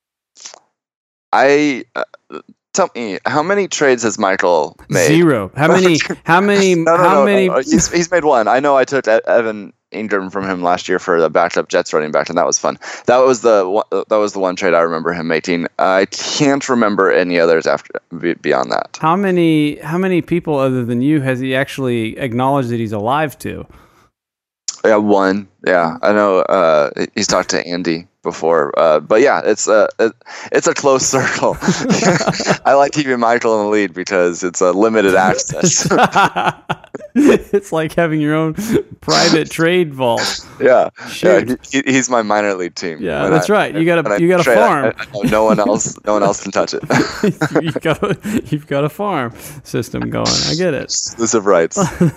Tell me, how many trades has Michael made? 0. How many? No. He's made 1. I know I took Evan Ingram from him last year for the backup Jets running back, and that was fun. That was the one trade I remember him making. I can't remember any others beyond that. How many people other than you has he actually acknowledged that he's alive to? Yeah, 1. Yeah, I know. He's talked to Andy before, but yeah, it's a close circle. I like keeping Michael in the lead because it's a limited access. It's like having your own private trade vault. Yeah, he's my minor league team. Yeah, that's right. You got a farm. No one else can touch it. You've got a farm system going. I get it. Exclusive rights.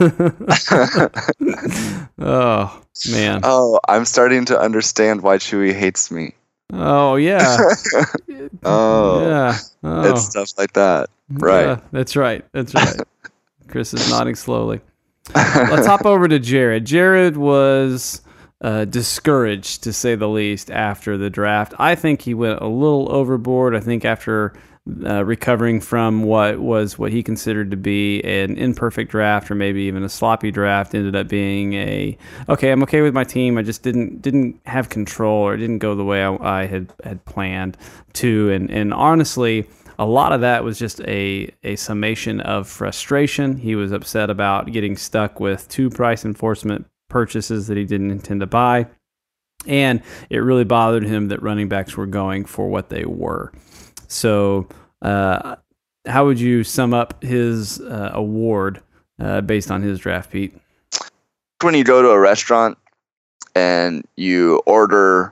Oh man. Oh, I'm starting to understand why Chewy hates me. Oh yeah. Yeah. It's stuff like that. Right. Yeah, that's right. Chris is nodding slowly. Let's hop over to Jared. Jared was discouraged, to say the least, after the draft. I think he went a little overboard. I think after recovering from what he considered to be an imperfect draft, or maybe even a sloppy draft, ended up being I'm okay with my team. I just didn't have control, or didn't go the way I had planned to. And honestly, a lot of that was just a summation of frustration. He was upset about getting stuck with 2 price enforcement purchases that he didn't intend to buy. And it really bothered him that running backs were going for what they were. So how would you sum up his award based on his draft, Pete? When you go to a restaurant and you order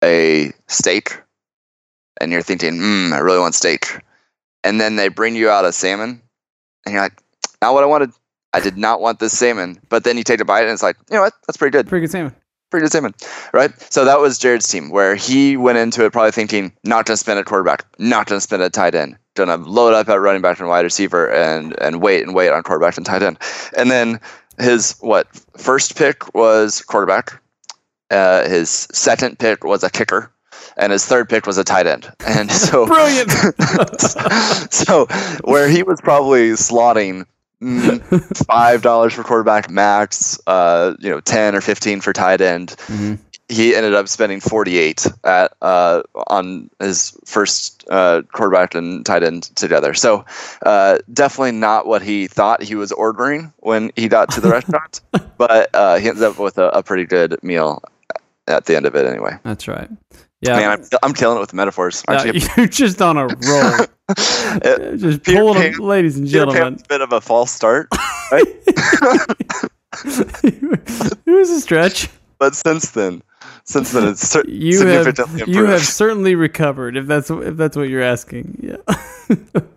a steak, and you're thinking, I really want steak, and then they bring you out a salmon, and you're like, not what I wanted. I did not want this salmon. But then you take a bite, and it's like, you know what? That's pretty good. Pretty good salmon. Pretty good salmon, right? So that was Jared's team, where he went into it probably thinking, not going to spend a quarterback, not going to spend a tight end, going to load up at running back and wide receiver and wait on quarterback and tight end. And then his first pick was quarterback. His second pick was a kicker. And his third pick was a tight end. And so brilliant. So where he was probably slotting $5 for quarterback max, 10 or 15 for tight end. Mm-hmm. He ended up spending 48 on his first quarterback and tight end together. So definitely not what he thought he was ordering when he got to the restaurant, but he ended up with a pretty good meal at the end of it anyway. That's right. Yeah, man, I'm killing it with the metaphors. You're just on a roll. Just pulling them, ladies and gentlemen. A bit of a false start, right? It was a stretch, but since then, it's significantly improved. You have certainly recovered. If that's what you're asking, yeah.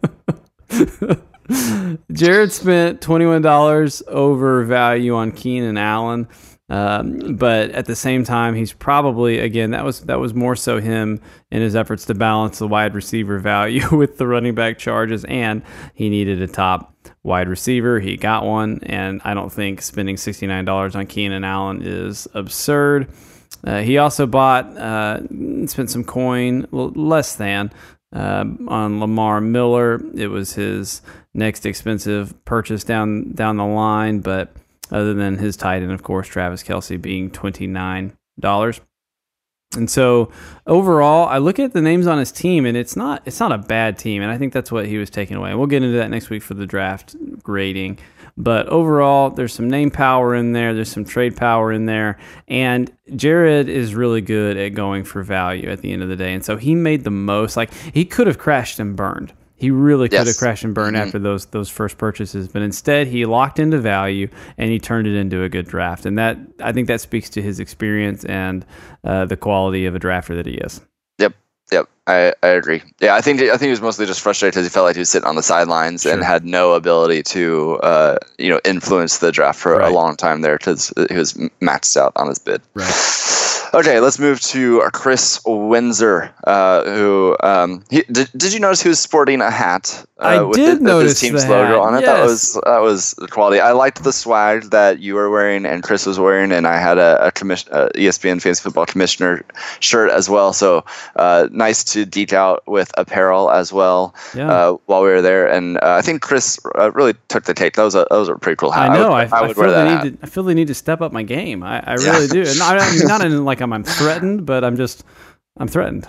Jared spent $21 over value on Keenan Allen. But at the same time, he's probably, again, that was more so him in his efforts to balance the wide receiver value with the running back charges, and he needed a top wide receiver. He got one, and I don't think spending $69 on Keenan Allen is absurd. He also spent some coin, less than, on Lamar Miller. It was his next expensive purchase down the line, but other than his tight end, of course, Travis Kelce being $29. And so overall, I look at the names on his team, and it's not a bad team, and I think that's what he was taking away. And we'll get into that next week for the draft grading. But overall, there's some name power in there, there's some trade power in there, and Jared is really good at going for value at the end of the day. And so he made the most. Like, he could have crashed and burned. He really could have crashed and burned after those first purchases, but instead he locked into value and he turned it into a good draft. And that, I think that speaks to his experience and the quality of a drafter that he is. Yep, I agree. Yeah, I think he was mostly just frustrated because he felt like he was sitting on the sidelines and had no ability to influence the draft for a long time there because he was maxed out on his bid. Right. Okay, let's move to Chris Windsor, who did you notice he was sporting a hat with his team's logo on it? Yes. That was quality. I liked the swag that you were wearing and Chris was wearing, and I had a ESPN Fantasy Football Commissioner shirt as well. So nice to deke out with apparel as well while we were there. And I think Chris really took the take. That was a pretty cool hat. I know. I would wear that hat. I feel they need to step up my game. I really do. And not in like I'm threatened, but I'm threatened.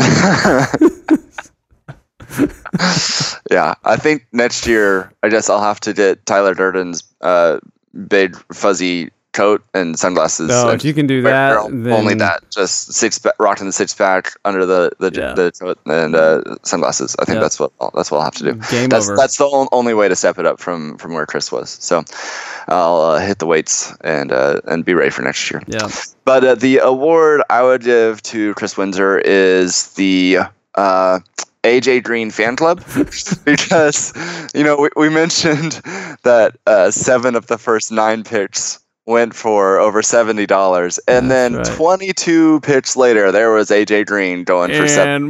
Yeah, I think next year, I guess I'll have to get Tyler Durden's big fuzzy coat and sunglasses. No, if you can do that, then only that. Just rocking the 6-pack under the coat and sunglasses. I think that's what I'll have to do. Over. That's the only way to step it up from where Chris was. So I'll hit the weights and be ready for next year. Yeah. But the award I would give to Chris Windsor is the AJ Green fan club, because we mentioned that 7 of the first 9 picks went for over $70, and then 22 picks later there was AJ Green going for $70.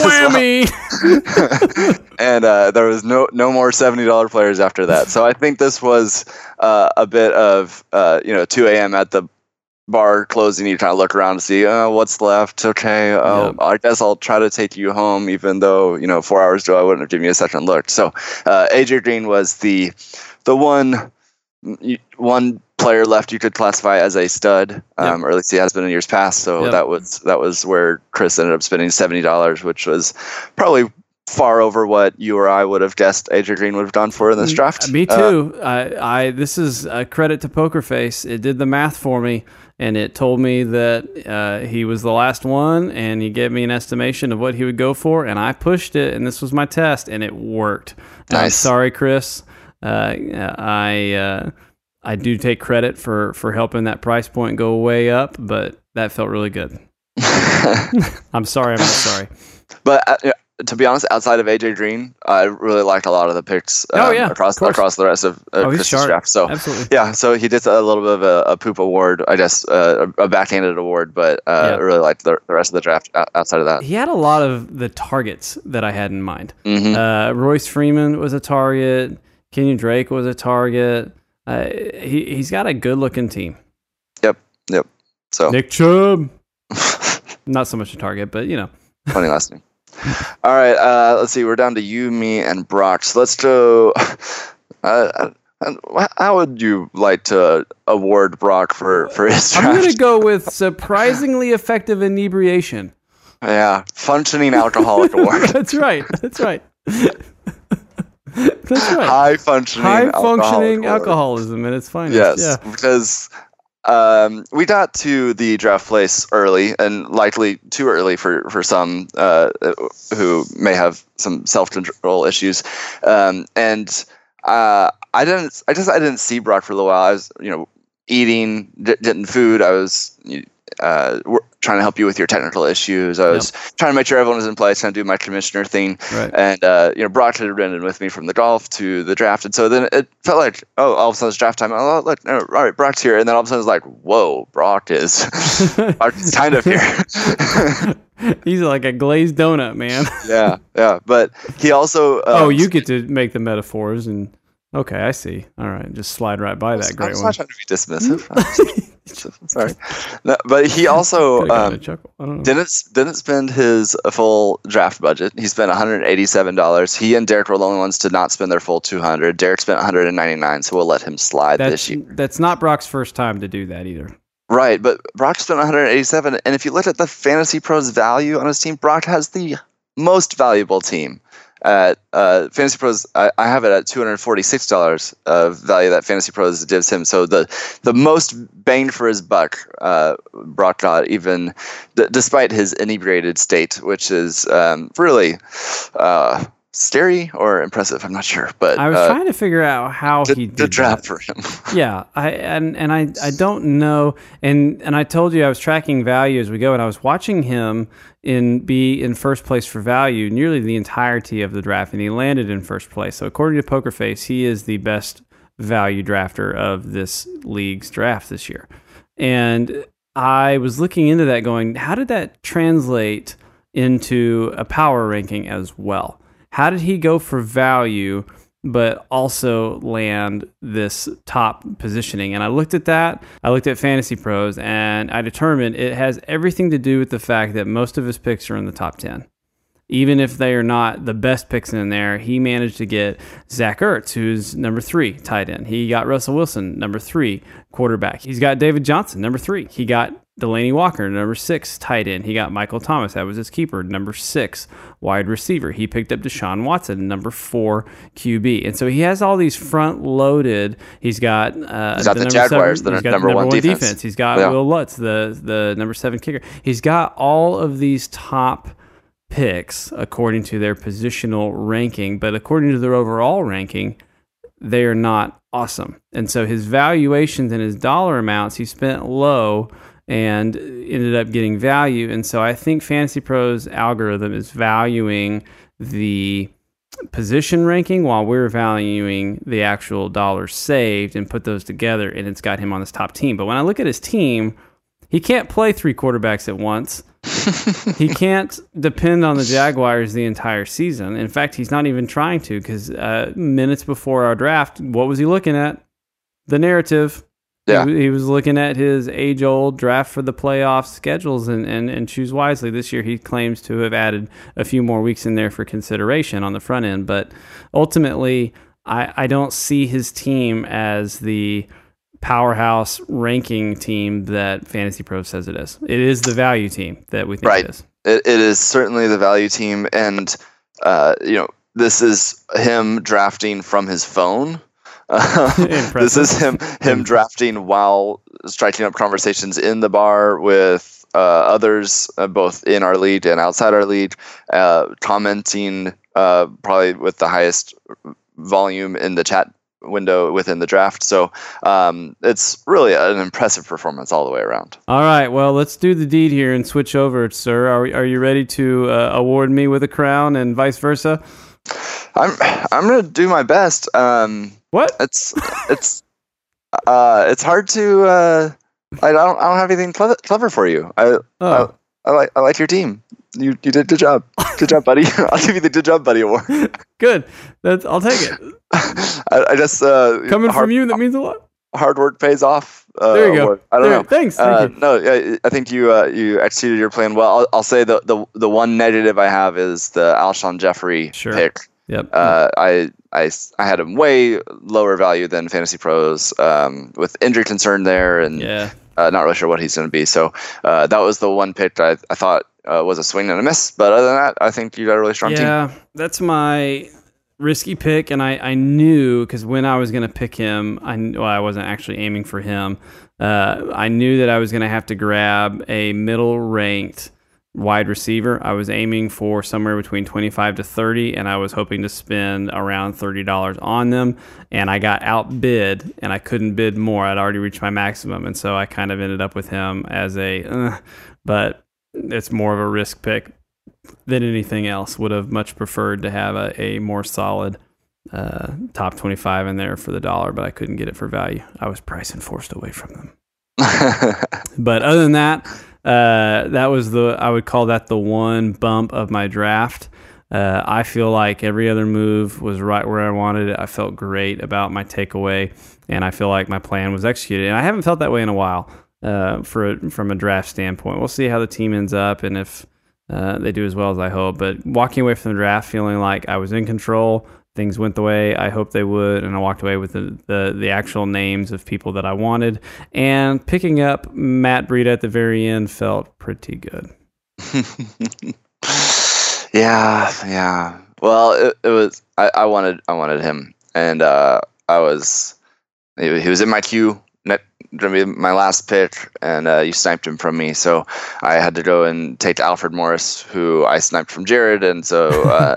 Whammy! And there was no more $70 players after that. So I think this was a bit of 2 a.m. at the bar closing, you kind of look around to see what's left. Okay, I guess I'll try to take you home, even though 4 hours ago I wouldn't have given you a second look. So AJ Green was the one player left you could classify as a stud, or at least he has been in years past. So that was where Chris ended up spending $70, which was probably far over what you or I would have guessed AJ Green would have gone for in this draft. Me too. This is a credit to Poker Face. It did the math for me, and it told me that he was the last one, and he gave me an estimation of what he would go for, and I pushed it, and this was my test, and it worked. Nice. I'm sorry, Chris. I do take credit for helping that price point go way up, but that felt really good. I'm sorry, I'm not sorry. But to be honest, outside of AJ Green, I really liked a lot of the picks across the rest of Chris's draft. So absolutely. Yeah, so he did a little bit of a poop award, I guess, a backhanded award, but I really liked the rest of the draft outside of that. He had a lot of the targets that I had in mind. Mm-hmm. Royce Freeman was a target. Kenyon Drake was a target. He's got a good-looking team. Yep. So Nick Chubb. Not so much a target, but, funny last name. All right, let's see. We're down to you, me, and Brock. So let's go. How would you like to award Brock for his draft? I'm going to go with surprisingly effective inebriation. Yeah, functioning alcoholic award. That's right. That's right. High functioning alcoholism at its finest. Yes, because we got to the draft place early, and likely too early for some who may have some self-control issues. And I didn't see Brock for a little while. I was eating, getting food. I was trying to help you with your technical issues. I was trying to make sure everyone was in place, trying to do my commissioner thing. Right. And Brock had been with me from the golf to the draft, and so then it felt like, all of a sudden it's draft time. Oh, look, all right, Brock's here, and then all of a sudden it's like, whoa, Brock's kind of here. He's like a glazed donut, man. Yeah, but he also. You get to make the metaphors, and okay, I see. All right, just slide right by that great one. I'm not trying to be dismissive. Sorry, no, but he also didn't spend his full draft budget. He spent $187. He and Derek were the only ones to not spend their full $200. Derek spent $199, so we'll let him slide this year. That's not Brock's first time to do that either. Right, but Brock spent $187, and if you look at the Fantasy Pros value on his team, Brock has the most valuable team. At Fantasy Pros, I have it at $246 of value that Fantasy Pros gives him. So the most bang for his buck Brock got, even despite his inebriated state, which is really scary or impressive. I'm not sure, but I was trying to figure out how he did the draft that. for him. Yeah, I don't know, and I told you I was tracking value as we go, and I was watching him be in first place for value nearly the entirety of the draft, and he landed in first place. So according to Poker Face, he is the best value drafter of this league's draft this year. And I was looking into that, going, how did that translate into a power ranking as well? How did he go for value, but also land this top positioning? And I looked at that. I looked at Fantasy Pros, and I determined it has everything to do with the fact that most of his picks are in the top 10. Even if they are not the best picks in there, he managed to get Zach Ertz, who's number 3 tight end. He got Russell Wilson, number 3 quarterback. He's got David Johnson, number 3. He got Delaney Walker, number 6 tight end. He got Michael Thomas, that was his keeper, number 6 wide receiver. He picked up Deshaun Watson, number 4 QB. And so he has all these front loaded. He's got the Jaguars, the number 1 defense. He's got Will Lutz, the number 7 kicker. He's got all of these top picks according to their positional ranking, but according to their overall ranking, they are not awesome. And so his valuations and his dollar amounts, he spent low and ended up getting value. And so I think Fantasy Pros algorithm is valuing the position ranking while we're valuing the actual dollars saved, and put those together, and it's got him on this top team. But when I look at his team, he can't play 3 quarterbacks at once. He can't depend on the Jaguars the entire season. In fact, he's not even trying to, because minutes before our draft, what was he looking at? The narrative. Yeah. He was looking at his age-old draft for the playoff schedules and choose wisely. This year he claims to have added a few more weeks in there for consideration on the front end. But ultimately, I don't see his team as the powerhouse ranking team that Fantasy Pros says it is. It is the value team that we think it is. It is certainly the value team. And, this is him drafting from his phone. This is him drafting while striking up conversations in the bar with others, both in our league and outside our league, commenting probably with the highest volume in the chat window within the draft. So it's really an impressive performance all the way around. All right, well, let's do the deed here and switch over, sir. Are you ready to award me with a crown and vice versa? I'm going to do my best. What? It's hard to. I don't have anything clever for you. I like your team. You did a good job. Good job, buddy. I'll give you the Good Job Buddy award. Good. I'll take it. I just coming from you, that means a lot. Hard work pays off. There you go. I don't know. Thanks. Thank you. No, I think you executed your plan well. I'll say the one negative I have is the Alshon Jeffrey pick. Yep. I had him way lower value than Fantasy Pros with injury concern there, and not really sure what he's going to be. So that was the one pick I thought was a swing and a miss. But other than that, I think you got a really strong team. Yeah, that's my risky pick, and I knew, because when I was going to pick him, I wasn't actually aiming for him. I knew that I was going to have to grab a middle-ranked wide receiver. I was aiming for somewhere between 25 to 30, and I was hoping to spend around $30 on them, and I got outbid, and I couldn't bid more. I'd already reached my maximum, and so I kind of ended up with him as but it's more of a risk pick than anything else. Would have much preferred to have a more solid top 25 in there for the dollar, but I couldn't get it for value. I was price enforced away from them. But other than that, that was I would call that the one bump of my draft. I feel like every other move was right where I wanted it. I felt great about my takeaway, and I feel like my plan was executed. And I haven't felt that way in a while from a draft standpoint. We'll see how the team ends up and if they do as well as I hope. But walking away from the draft feeling like I was in control, things went the way I hoped they would, and I walked away with the actual names of people that I wanted. And picking up Matt Breida at the very end felt pretty good. Yeah. Well, it was. I wanted him, and he was in my queue. Going to be my last pick, and you sniped him from me, so I had to go and take Alfred Morris, who I sniped from Jared, and so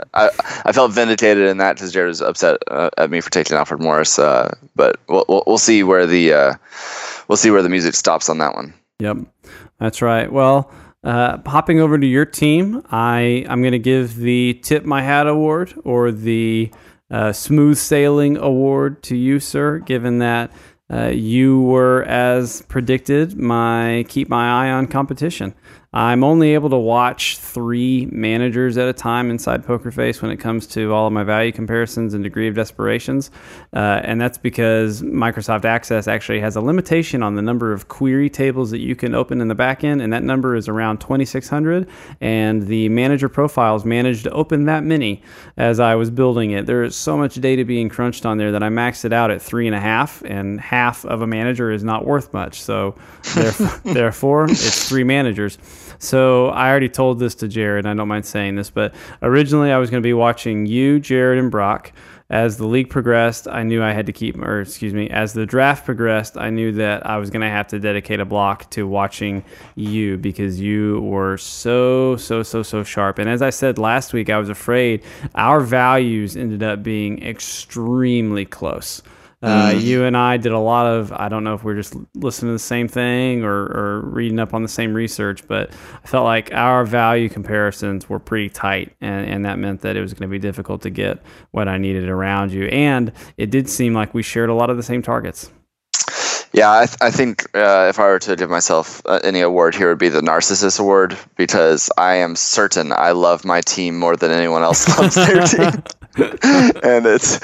I felt vindicated in that because Jared was upset at me for taking Alfred Morris. But we'll see where the music stops on that one. Yep, that's right. Well, hopping over to your team, I'm going to give the Tip My Hat award or the Smooth Sailing award to you, sir, given that you were, as predicted, my keep my eye on competition. I'm only able to watch 3 managers at a time inside Poker Face when it comes to all of my value comparisons and degree of desperations. And that's because Microsoft Access actually has a limitation on the number of query tables that you can open in the back end, and that number is around 2,600. And the manager profiles managed to open that many as I was building it. There is so much data being crunched on there that I maxed it out at 3.5, and half of a manager is not worth much. So therefore, it's 3 managers. So I already told this to Jared, and I don't mind saying this, but originally I was going to be watching you, Jared, and Brock. As the league progressed, I knew I had to as the draft progressed, I knew that I was going to have to dedicate a block to watching you because you were so sharp. And as I said last week, I was afraid our values ended up being extremely close. You and I did a lot of, I don't know if we're just listening to the same thing or reading up on the same research, but I felt like our value comparisons were pretty tight, and that meant that it was going to be difficult to get what I needed around you. And it did seem like we shared a lot of the same targets. Yeah, I think if I were to give myself any award here, it would be the Narcissus Award, because I am certain I love my team more than anyone else loves their team. And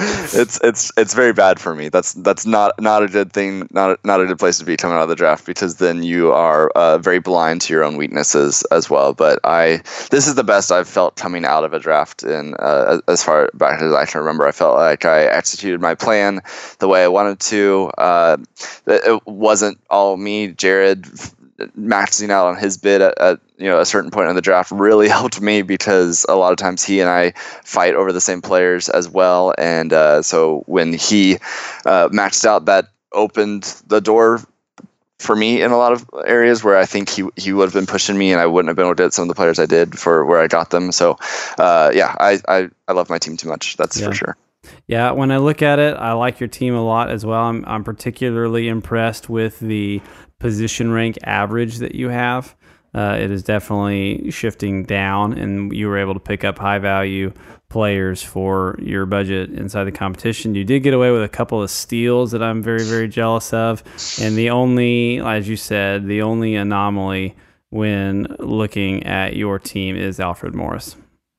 it's very bad for me. That's not a good thing, not a good place to be coming out of the draft, because then you are very blind to your own weaknesses as well. But this is the best I've felt coming out of a draft in as far back as I can remember. I felt like I executed my plan the way I wanted to. It wasn't all me. Jared maxing out on his bid at a certain point in the draft really helped me, because a lot of times he and I fight over the same players as well, and so when he maxed out, that opened the door for me in a lot of areas where I think he would have been pushing me, and I wouldn't have been able to get some of the players I did for where I got them. So I love my team too much. That's for sure. Yeah, when I look at it, I like your team a lot as well. I'm particularly impressed with the position rank average that you have. It is definitely shifting down, and you were able to pick up high value players for your budget inside the competition. You did get away with a couple of steals that I'm very, very jealous of. And the only, as you said, the only anomaly when looking at your team is Alfred Morris.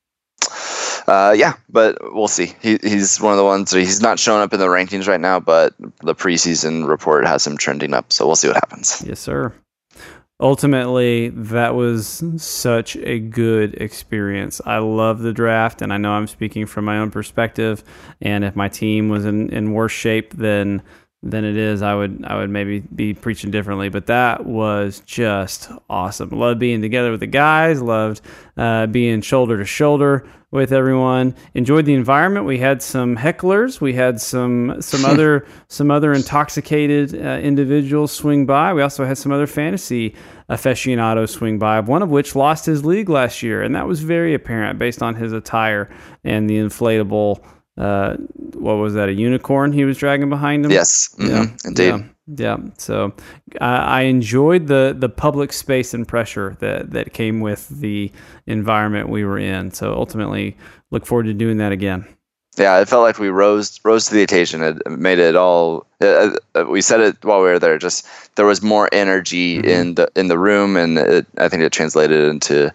Yeah, but we'll see. He's one of the ones that he's not showing up in the rankings right now, but the preseason report has him trending up, so we'll see what happens. Yes, sir. Ultimately, that was such a good experience. I love the draft, and I know I'm speaking from my own perspective, and if my team was in worse shape than it is, I would maybe be preaching differently. But that was just awesome. Loved being together with the guys. Loved being shoulder to shoulder with everyone. Enjoyed the environment. We had some hecklers. We had some other intoxicated individuals swing by. We also had some other fantasy aficionados swing by, one of which lost his league last year, and that was very apparent based on his attire and the inflatable. What was that? A unicorn he was dragging behind him? Yes, indeed. Yeah. So I enjoyed the public space and pressure that came with the environment we were in. So ultimately, look forward to doing that again. Yeah, it felt like we rose to the occasion. It made it all. We said it while we were there. Just there was more energy in the room, and I think it translated into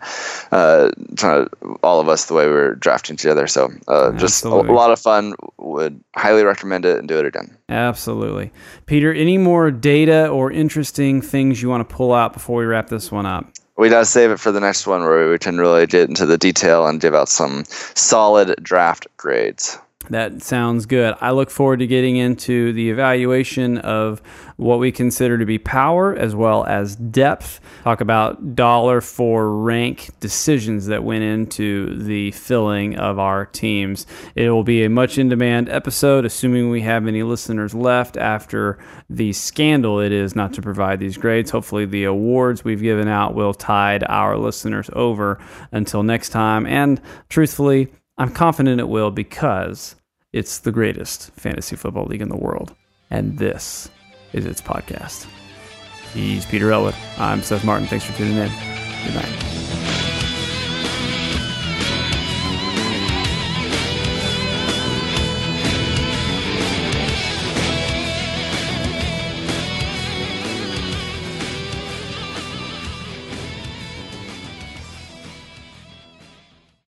all of us the way we were drafting together. So just a lot of fun. Would highly recommend it and do it again. Absolutely, Peter. Any more data or interesting things you want to pull out before we wrap this one up? We gotta save it for the next one where we can really get into the detail and give out some solid draft grades. That sounds good. I look forward to getting into the evaluation of what we consider to be power as well as depth. Talk about dollar for rank decisions that went into the filling of our teams. It will be a much in demand episode, assuming we have any listeners left after the scandal it is not to provide these grades. Hopefully the awards we've given out will tide our listeners over until next time. And truthfully, I'm confident it will because it's the greatest fantasy football league in the world. And this is its podcast. He's Peter Elwood. I'm Seth Martin. Thanks for tuning in. Good night.